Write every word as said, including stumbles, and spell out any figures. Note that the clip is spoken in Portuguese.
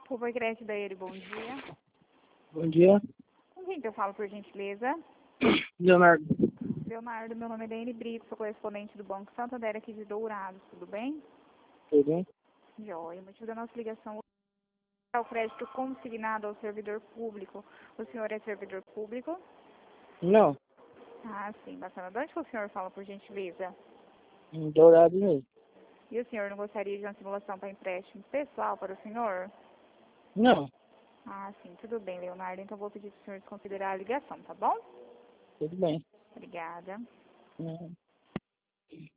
Foi crédito da ele, bom dia. Bom dia, Com quem que eu falo, por gentileza? Leonardo. Leonardo, meu nome é Daiane Brito, sou correspondente do Banco Santander aqui de Dourados, tudo bem? Tudo bem? Joia, o motivo da nossa ligação é o crédito consignado ao servidor público. O senhor é servidor público? Não, Ah, sim, bacana. De onde que o senhor fala, por gentileza? em Dourado mesmo. E o senhor não gostaria de uma simulação para empréstimo pessoal para o senhor? Não, Ah, sim, tudo bem, Leonardo. Então vou pedir para o senhor desconsiderar a ligação, tá bom? tudo bem. Obrigada. Não.